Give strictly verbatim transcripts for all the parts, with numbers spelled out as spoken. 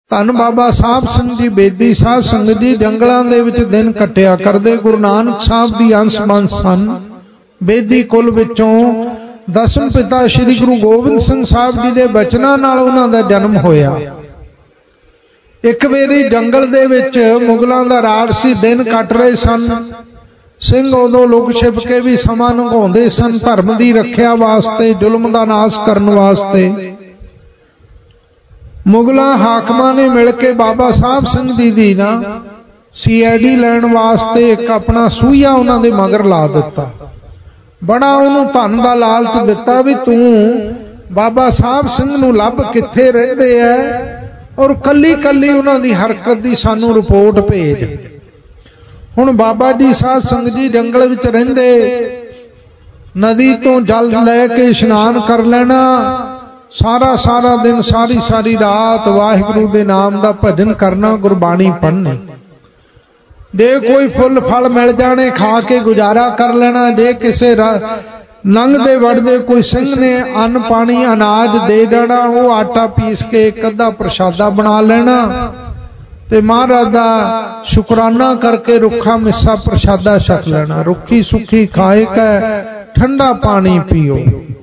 ਧੰਨ ਬਾਬਾ ਸਾਹਿਬ ਸਿੰਘ ਜੀ ਬੇਦੀ ਸਾਧ ਸੰਗਤ ਜੀ ਜੰਗਲਾਂ ਦੇ ਵਿੱਚ ਦਿਨ ਕੱਟਿਆ ਕਰਦੇ। ਗੁਰੂ ਨਾਨਕ ਸਾਹਿਬ ਦੀ ਅੰਸ਼ ਬੰਸ ਸਨ। ਬੇਦੀ ਕੁਲ ਵਿੱਚੋਂ ਦਸਮ ਪਿਤਾ ਸ੍ਰੀ ਗੁਰੂ ਗੋਬਿੰਦ ਸਿੰਘ ਸਾਹਿਬ ਜੀ ਦੇ ਬਚਨਾਂ ਨਾਲ ਉਹਨਾਂ ਦਾ ਜਨਮ ਹੋਇਆ। ਇੱਕ ਵਾਰੀ ਜੰਗਲ ਦੇ ਵਿੱਚ ਮੁਗਲਾਂ ਦਾ ਰਾਜ ਸੀ, ਦਿਨ ਕੱਟ ਰਹੇ ਸਨ। ਸਿੰਘ ਉਦੋਂ ਲੁਕ ਛਿਪ ਕੇ ਵੀ ਸਮਾਂ ਲੰਘਾਉਂਦੇ ਸਨ, ਧਰਮ ਦੀ ਰੱਖਿਆ ਵਾਸਤੇ, ਜ਼ੁਲਮ ਦਾ ਨਾਸ਼ ਕਰਨ ਵਾਸਤੇ। ਮੁਗਲਾਂ ਹਾਕਮਾਂ ਨੇ ਮਿਲ ਕੇ ਬਾਬਾ ਸਾਹਿਬ ਸਿੰਘ ਜੀ ਦੀ ਨਾ ਸੀ ਆਈ ਡੀ ਲੈਣ ਵਾਸਤੇ ਇੱਕ ਆਪਣਾ ਸੂਈਆ ਉਹਨਾਂ ਦੇ ਮਗਰ ਲਾ ਦਿੱਤਾ। ਬੜਾ ਉਹਨੂੰ ਧਨ ਦਾ ਲਾਲਚ ਦਿੱਤਾ ਵੀ ਤੂੰ ਬਾਬਾ ਸਾਹਿਬ ਸਿੰਘ ਨੂੰ ਲੱਭ, ਕਿੱਥੇ ਰਹਿੰਦੇ ਐ, ਔਰ ਕੱਲੀ ਕੱਲੀ ਉਹਨਾਂ ਦੀ ਹਰਕਤ ਦੀ ਸਾਨੂੰ ਰਿਪੋਰਟ ਭੇਜ। ਹੁਣ ਬਾਬਾ ਜੀ ਸਾਧ ਸੰਗਤ ਜੀ ਜੰਗਲ ਵਿੱਚ ਰਹਿੰਦੇ, ਨਦੀ ਤੋਂ ਜਲ ਲੈ ਕੇ ਇਸ਼ਨਾਨ ਕਰ ਲੈਣਾ, ਸਾਰਾ ਸਾਰਾ ਦਿਨ ਸਾਰੀ ਸਾਰੀ ਰਾਤ ਵਾਹਿਗੁਰੂ ਦੇ ਨਾਮ ਦਾ ਭਜਨ ਕਰਨਾ, ਗੁਰਬਾਣੀ ਪੜ੍ਹਨੀ। ਜੇ ਕੋਈ ਫੁੱਲ ਫਲ ਮਿਲ ਜਾਣੇ ਖਾ ਕੇ ਗੁਜ਼ਾਰਾ ਕਰ ਲੈਣਾ। ਜੇ ਕਿਸੇ ਲੰਘਦੇ ਵੜਦੇ ਕੋਈ ਸਿੰਘ ਨੇ ਅੰਨ ਪਾਣੀ ਅਨਾਜ ਦੇ ਦੇਣਾ, ਉਹ ਆਟਾ ਪੀਸ ਕੇ ਇੱਕ ਅੱਧਾ ਪ੍ਰਸ਼ਾਦਾ ਬਣਾ ਲੈਣਾ ਤੇ ਮਹਾਰਾਜ ਦਾ ਸ਼ੁਕਰਾਨਾ ਕਰਕੇ ਰੁੱਖਾ ਮਿੱਸਾ ਪ੍ਰਸ਼ਾਦਾ ਛਕ ਲੈਣਾ। ਰੁੱਖੀ ਸੁੱਖੀ ਖਾਏ ਕੈ ਠੰਡਾ ਪਾਣੀ ਪੀਓ।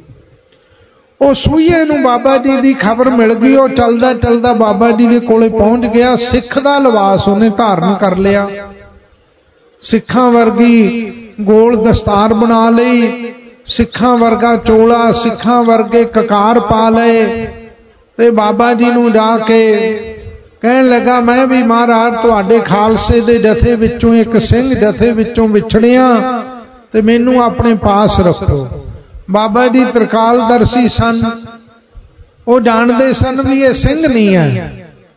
ਉਹ ਸੂਈਏ ਨੂੰ ਬਾਬਾ ਜੀ ਦੀ ਖਬਰ ਮਿਲ ਗਈ। ਉਹ ਚੱਲਦਾ ਚੱਲਦਾ ਬਾਬਾ ਜੀ ਦੇ ਕੋਲੇ ਪਹੁੰਚ ਗਿਆ। ਸਿੱਖ ਦਾ ਲਿਬਾਸ ਉਹਨੇ ਧਾਰਨ ਕਰ ਲਿਆ, ਸਿੱਖਾਂ ਵਰਗੀ ਗੋਲ ਦਸਤਾਰ ਬਣਾ ਲਈ, ਸਿੱਖਾਂ ਵਰਗਾ ਚੋਲਾ, ਸਿੱਖਾਂ ਵਰਗੇ ਕਕਾਰ ਪਾ ਲਏ ਤੇ ਬਾਬਾ ਜੀ ਨੂੰ ਜਾ ਕੇ ਕਹਿਣ ਲੱਗਾ, ਮੈਂ ਵੀ ਮਹਾਰਾਜ ਤੁਹਾਡੇ ਖਾਲਸੇ ਦੇ ਜਥੇ ਵਿੱਚੋਂ ਇੱਕ ਸਿੰਘ ਜਥੇ ਵਿੱਚੋਂ ਵਿਛੜਿਆ ਤੇ ਮੈਨੂੰ ਆਪਣੇ ਪਾਸ ਰੱਖੋ। ਬਾਬਾ ਜੀ ਤ੍ਰਿਕਾਲਦਰਸ਼ੀ ਸਨ, ਉਹ ਜਾਣਦੇ ਸਨ ਵੀ ਇਹ ਸਿੰਘ ਨਹੀਂ ਹੈ,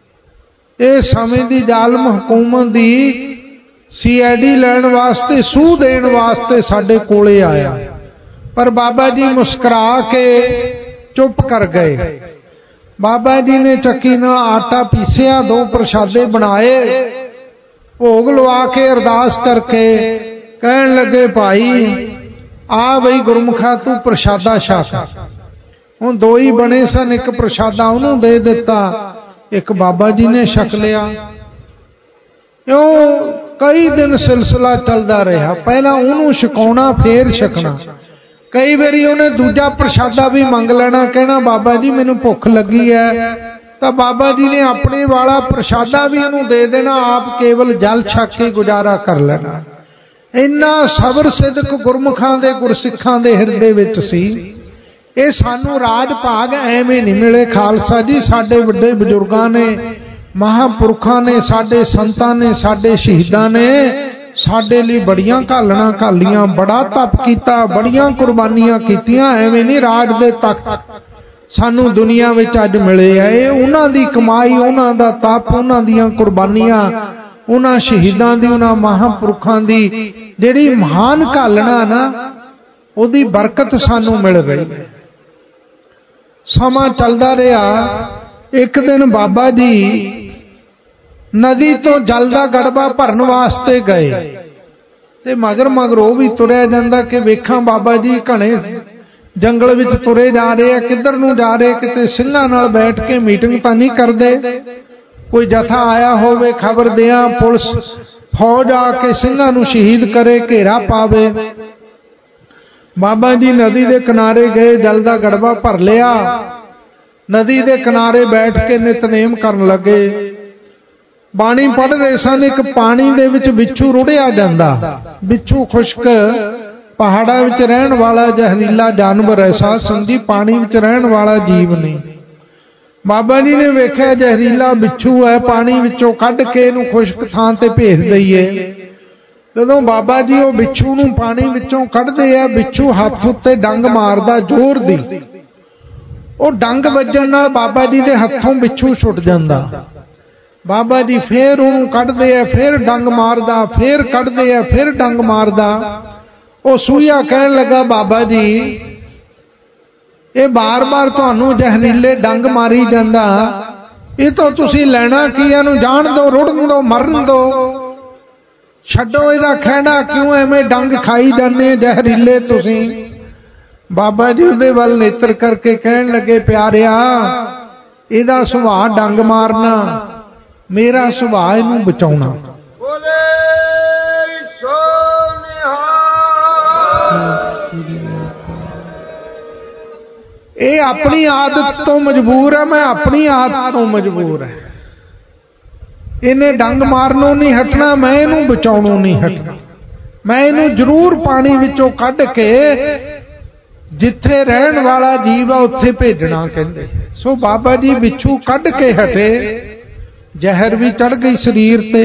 ਇਹ ਸਮੇਂ ਦੀ ਜ਼ਾਲਮ ਹਕੂਮਤ ਦੀ ਸੀ ਆਈ ਡੀ ਲੈਣ ਵਾਸਤੇ, ਸੂਹ ਦੇਣ ਵਾਸਤੇ ਸਾਡੇ ਕੋਲੇ ਆਇਆ। ਪਰ ਬਾਬਾ ਜੀ ਮੁਸਕਰਾ ਕੇ ਚੁੱਪ ਕਰ ਗਏ। ਬਾਬਾ ਜੀ ਨੇ ਚੱਕੀ ਨਾਲ ਆਟਾ ਪੀਸਿਆ, ਦੋ ਪ੍ਰਸ਼ਾਦੇ ਬਣਾਏ, ਭੋਗ ਲਵਾ ਕੇ ਅਰਦਾਸ ਕਰਕੇ ਕਹਿਣ ਲੱਗੇ, ਭਾਈ ਆ ਬਈ ਗੁਰਮੁਖਾ ਤੂੰ ਪ੍ਰਸ਼ਾਦਾ ਛਕ। ਹੁਣ ਦੋ ਹੀ ਬਣੇ ਸਨ, ਇੱਕ ਪ੍ਰਸ਼ਾਦਾ ਉਹਨੂੰ ਦੇ ਦਿੱਤਾ, ਇੱਕ ਬਾਬਾ ਜੀ ਨੇ ਛਕ ਲਿਆ। ਇਉਂ ਕਈ ਦਿਨ ਸਿਲਸਿਲਾ ਚੱਲਦਾ ਰਿਹਾ। ਪਹਿਲਾਂ ਉਹਨੂੰ ਛਕਾਉਣਾ, ਫੇਰ ਛਕਣਾ। ਕਈ ਵਾਰੀ ਉਹਨੇ ਦੂਜਾ ਪ੍ਰਸ਼ਾਦਾ ਵੀ ਮੰਗ ਲੈਣਾ, ਕਹਿਣਾ ਬਾਬਾ ਜੀ ਮੈਨੂੰ ਭੁੱਖ ਲੱਗੀ ਹੈ, ਤਾਂ ਬਾਬਾ ਜੀ ਨੇ ਆਪਣੇ ਵਾਲਾ ਪ੍ਰਸ਼ਾਦਾ ਵੀ ਉਹਨੂੰ ਦੇ ਦੇਣਾ, ਆਪ ਕੇਵਲ ਜਲ ਛਕ ਕੇ ਗੁਜ਼ਾਰਾ ਕਰ ਲੈਣਾ। ਇੰਨਾ ਸਬਰ ਸਿਦਕ ਗੁਰਮੁਖਾਂ ਦੇ ਗੁਰਸਿੱਖਾਂ ਦੇ ਹਿਰਦੇ ਵਿੱਚ ਸੀ। ਇਹ ਸਾਨੂੰ ਰਾਜ ਭਾਗ ਐਵੇਂ ਨਹੀਂ ਮਿਲੇ ਖਾਲਸਾ ਜੀ। ਸਾਡੇ ਵੱਡੇ ਬਜ਼ੁਰਗਾਂ ਨੇ, ਮਹਾਂਪੁਰਖਾਂ ਨੇ, ਸਾਡੇ ਸੰਤਾਂ ਨੇ, ਸਾਡੇ ਸ਼ਹੀਦਾਂ ਨੇ ਸਾਡੇ ਲਈ ਬੜੀਆਂ ਘਾਲਣਾ ਘਾਲੀਆਂ, ਬੜਾ ਤਪ ਕੀਤਾ, ਬੜੀਆਂ ਕੁਰਬਾਨੀਆਂ ਕੀਤੀਆਂ। ਐਵੇਂ ਨਹੀਂ ਰਾਜ ਦੇ ਤਖਤ ਸਾਨੂੰ ਦੁਨੀਆ ਵਿੱਚ ਅੱਜ ਮਿਲੇ ਆ। ਇਹ ਉਹਨਾਂ ਦੀ ਕਮਾਈ, ਉਹਨਾਂ ਦਾ ਤਪ, ਉਹਨਾਂ ਦੀਆਂ ਕੁਰਬਾਨੀਆਂ, ਉਹਨਾਂ ਸ਼ਹੀਦਾਂ ਦੀ, ਉਹਨਾਂ ਮਹਾਂਪੁਰਖਾਂ ਦੀ ਜਿਹੜੀ ਮਹਾਨ ਘਾਲਣਾ ਨਾ, ਉਹਦੀ ਬਰਕਤ ਸਾਨੂੰ ਮਿਲ ਰਹੀ ਹੈ। ਸਮਾਂ ਚੱਲਦਾ ਰਿਹਾ। ਇੱਕ ਦਿਨ ਬਾਬਾ ਜੀ ਨਦੀ ਤੋਂ ਜਲ ਦਾ ਗੜਬਾ ਭਰਨ ਵਾਸਤੇ ਗਏ ਤੇ ਮਗਰ ਮਗਰ ਉਹ ਵੀ ਤੁਰਿਆ ਜਾਂਦਾ ਕਿ ਵੇਖਾਂ ਬਾਬਾ ਜੀ ਘਣੇ ਜੰਗਲ ਵਿੱਚ ਤੁਰੇ ਜਾ ਰਹੇ ਆ, ਕਿੱਧਰ ਨੂੰ ਜਾ ਰਹੇ, ਕਿਤੇ ਸਿੰਘਾਂ ਨਾਲ ਬੈਠ ਕੇ ਮੀਟਿੰਗ ਤਾਂ ਨਹੀਂ ਕਰਦੇ, ਕੋਈ ਜਥਾ ਆਇਆ ਹੋਵੇ ਖਬਰ ਦਿਆਂ, ਪੁਲਿਸ ਫੌਜ ਆ ਕੇ ਸਿੰਘਾਂ ਨੂੰ ਸ਼ਹੀਦ ਕਰੇ, ਘੇਰਾ ਪਾਵੇ। ਬਾਬਾ ਜੀ ਨਦੀ ਦੇ ਕਿਨਾਰੇ ਗਏ, ਜਲ ਦਾ ਗੜਬਾ ਭਰ ਲਿਆ, ਨਦੀ ਦੇ ਕਿਨਾਰੇ ਬੈਠ ਕੇ ਨਿਤਨੇਮ ਕਰਨ ਲੱਗੇ, ਬਾਣੀ ਪੜ੍ਹ ਰਹੇ ਸਨ। ਇੱਕ ਪਾਣੀ ਦੇ ਵਿੱਚ ਬਿੱਛੂ ਰੁੜਿਆ ਜਾਂਦਾ। ਬਿੱਛੂ ਖੁਸ਼ਕ ਪਹਾੜਾਂ ਵਿੱਚ ਰਹਿਣ ਵਾਲਾ ਜ਼ਹਿਰੀਲਾ ਜਾਨਵਰ ਹੈ ਸਾਧ ਸੰਗਤ ਜੀ, ਪਾਣੀ ਵਿੱਚ ਰਹਿਣ ਵਾਲਾ ਜੀਵ ਨਹੀਂ। ਬਾਬਾ ਜੀ ਨੇ ਵੇਖਿਆ ਜ਼ਹਿਰੀਲਾ ਬਿੱਛੂ ਹੈ, ਪਾਣੀ ਵਿੱਚੋਂ ਕੱਢ ਕੇ ਇਹਨੂੰ ਖੁਸ਼ਕ ਥਾਂ ਤੇ ਭੇਜ ਦਈਏ। ਜਦੋਂ ਬਾਬਾ ਜੀ ਉਹ ਬਿੱਛੂ ਨੂੰ ਪਾਣੀ ਵਿੱਚੋਂ ਕੱਢਦੇ ਆ, ਬਿੱਛੂ ਹੱਥ ਉੱਤੇ ਡੰਗ ਮਾਰਦਾ ਜ਼ੋਰ ਦੀ। ਉਹ ਡੰਗ ਵੱਜਣ ਨਾਲ ਬਾਬਾ ਜੀ ਦੇ ਹੱਥੋਂ ਬਿੱਛੂ ਛੁੱਟ ਜਾਂਦਾ। ਬਾਬਾ ਜੀ ਫੇਰ ਉਹਨੂੰ ਕੱਢਦੇ ਆ, ਫੇਰ ਡੰਗ ਮਾਰਦਾ, ਫੇਰ ਕੱਢਦੇ ਆ, ਫੇਰ ਡੰਗ ਮਾਰਦਾ। ਉਹ ਸੂਈਆ ਕਹਿਣ ਲੱਗਾ, ਬਾਬਾ ਜੀ ਇਹ ਬਾਰ-ਬਾਰ ਤੁਹਾਨੂੰ ਜ਼ਹਿਰੀਲੇ ਡੰਗ ਮਾਰੀ ਜਾਂਦਾ, ਇਹ ਤੋਂ ਤੁਸੀਂ ਲੈਣਾ ਕੀ? ਇਹਨੂੰ ਜਾਣ ਦਿਓ, ਰੁੜਨ ਦਿਓ, ਮਰਨ ਦਿਓ, ਛੱਡੋ ਇਹਦਾ ਖਹਿੜਾ, ਕਿਉਂ ਐਵੇਂ ਡੰਗ ਖਾਈ ਜਾਂਦੇ ਜ਼ਹਿਰੀਲੇ ਤੁਸੀਂ? ਬਾਬਾ ਜੀ ਉਹਦੇ ਵੱਲ ਨੇਤਰ ਕਰਕੇ ਕਹਿਣ ਲੱਗੇ, ਪਿਆਰਿਆ ਇਹਦਾ ਸੁਭਾਅ ਡੰਗ ਮਾਰਨਾ, मेरा सुभाव इहनूं बचाउणा। ये अपनी आदत तो मजबूर है, मैं अपनी आदत तो मजबूर है। इन्हें डंग मारनों नहीं हटना, मैं इहनूं बचाउणों नहीं हटना। मैं इहनूं जरूर पानी विचों कढ के जिथे रहन वाला जीव है उत्थे भेजना कहंदे। सो बाबा जी बिच्छू कढ के हटे, जहर भी चढ़ गई शरीर ते,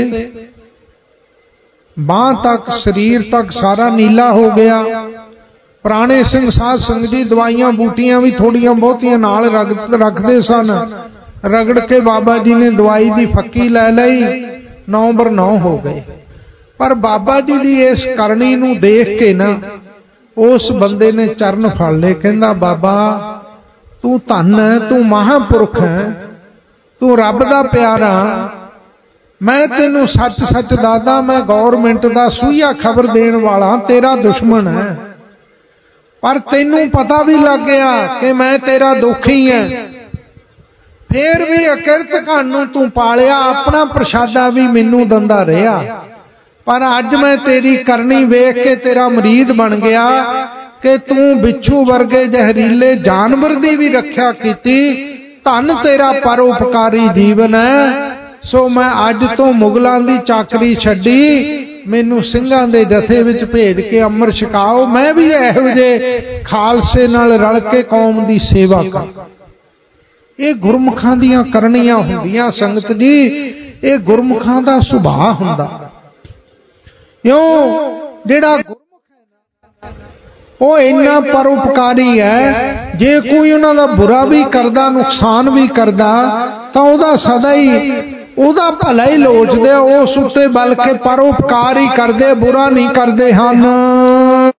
बांह तक शरीर तक सारा नीला हो गया। पुराने सिंह साध संगत जी दवाइयां बूटियां भी थोड़ियां बहुतियां नाल रखते सन। रगड़ के बाबा जी ने दवाई दी फक्की लै लई, नौ बर नौ हो गए। पर बाबा जी दी इस करनी नूं देख के ना उस बंदे ने चरण फड़ ले, कहंदा बाबा तू धन है, तू महापुरख है, तू रब दा प्यारा। मैं तेनू सच सच दादा, मैं गौरमेंट दा सूइया खबर देण वाला तेरा दुश्मन है, पर तेनू पता भी लग गया कि मैं तेरा दुखी है। फिर भी अकिरत घन नूं तू पालिया, अपना प्रशादा भी मैनू दंदा रहा, पर अज मैं तेरी करनी वेख के तेरा मरीद बन गया कि तू बिच्छू वर्गे जहरीले जानवर दी भी रख्या कीती। धन तेरा परोपकारी जीवन है। सो मैं अज तो मुगलों की चाकरी छड्डी, मैनू सिंघां दे जथे विच भेज के अमर छकाओ, मैं भी इहो जे खालसे नाल रल के कौम दी सेवा कर। ये गुरमुखां दीयां करनियां हुंदियां संगत जी, ये गुरमुखां दा सुभाव हुंदा। क्यों जेड़ा वो इन्ना परोपकारी है, जे कोई उन्हां दा बुरा भी करदा, नुकसान भी करदा, तां उहदा सदा ही उहदा भला ही लोचदे, उस उत्ते बल्कि परोपकार ही करदे, बुरा नहीं करदे हन।